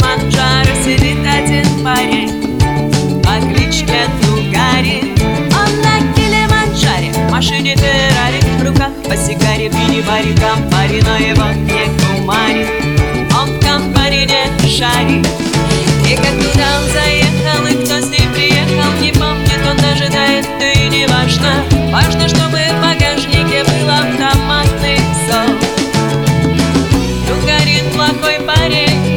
Килиманджаро сидит один парень по кличке Тугарин. Он на Килиманджаре, в машине Феррари, в руках по сигаре, в мини-баре Кампари, но его не кумарит, он в Кампари не шарит. И как туда он заехал, и кто с ним приехал, не помнит, он дожидает, да и не важно. Важно, чтобы в багажнике был автоматный сок. Тугарин плохой парень,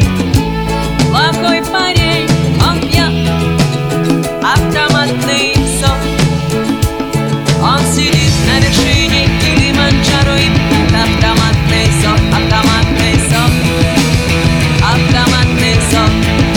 он пьет автоматный сок. Он сидит на вершине Килиманджаро и пьет автоматный сок, автоматный сок, автоматный сок.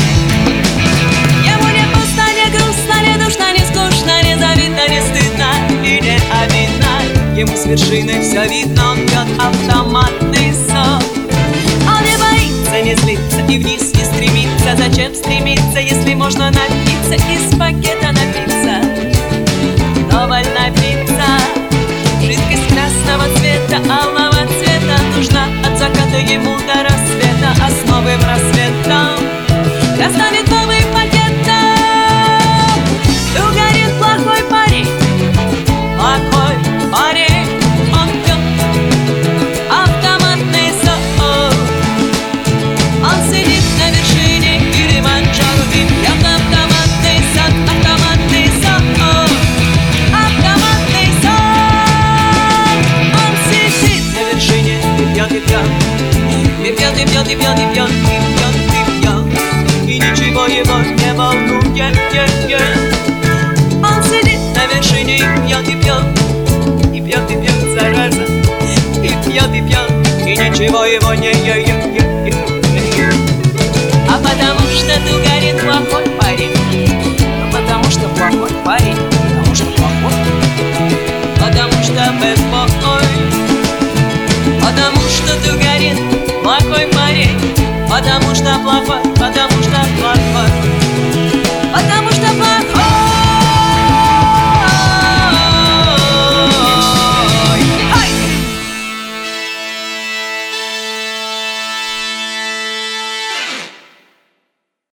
Ему не пусто, не грустно, не душно, не скучно, не завидно, не стыдно и не обидно. Ему с вершины все видно, он пьет автоматный сок. Он не боится, не злится и вниз не стремится. Зачем стремиться, если можно напиться, из пакета напиться, вдоволь напиться? Жидкость красного цвета, алого цвета нужна от заката ему до рассвета, а с новым рассветом достанет новый пакет. Тугарин плохой парень, он пьет автоматный сок. Он сидит на вершине Килиманджаро и пьет автоматный сок, автоматный сок, автоматный сок. Он сидит на вершине и пьет, и пьет, и пьет, и пьет, и пьет, и пьет, и пьет, и ничего его не волнует. Он сидит на вершине и пьет, и пьет, и пьет, и пьет, зараза, и пьет, и ничего его не А потому что Тугарин плохой парень, ну потому что плохой парень, потому что плохой, потому что бэдбой, потому что Тугарин плохой парень, потому что плохой.